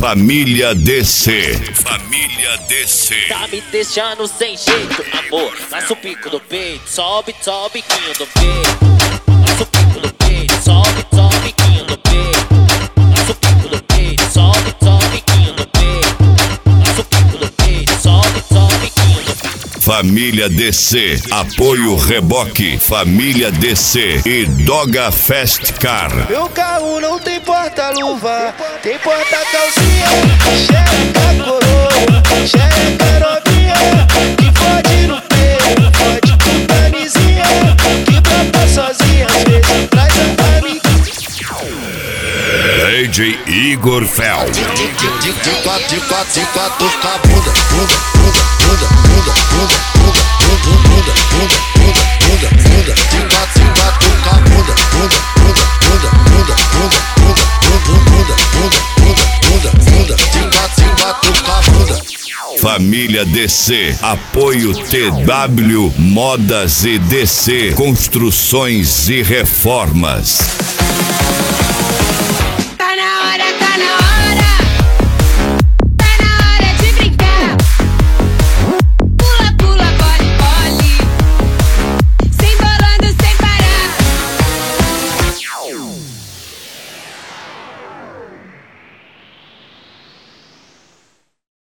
Família DC. Família DC. Tá me deixando sem jeito, amor. Nasce o pico do peito, sobe, sobe, biquinho do peito. Nasce o pico do peito, sobe, sobe, biquinho do peito. Nasce o pico do peito, sobe, sobe, biquinho do peito. Nasce o pico do peito, sobe, sobe, biquinho do peito. Família DC, apoio Reboque, Família DC e Doga Fast Car. Meu carro não tem porta-luva, tem porta-calcinha, xereca coroa, xereca novinha, que fode no peito, fode com camisinha, que brota sozinha, às vezes traz a amiga. DJ Igor Fel. De quatro, com a bunda, bunda, bunda, bunda, bunda, bunda, bunda, bunda, bunda, bunda, bunda, bunda, de quatro, com a bunda, bunda, bunda, bunda, bunda, bunda, bunda, bunda, bunda, bunda, de quatro, com a bunda. Família DC, apoio TW Modas e DC, construções e reformas. Tá na hora, tá na hora.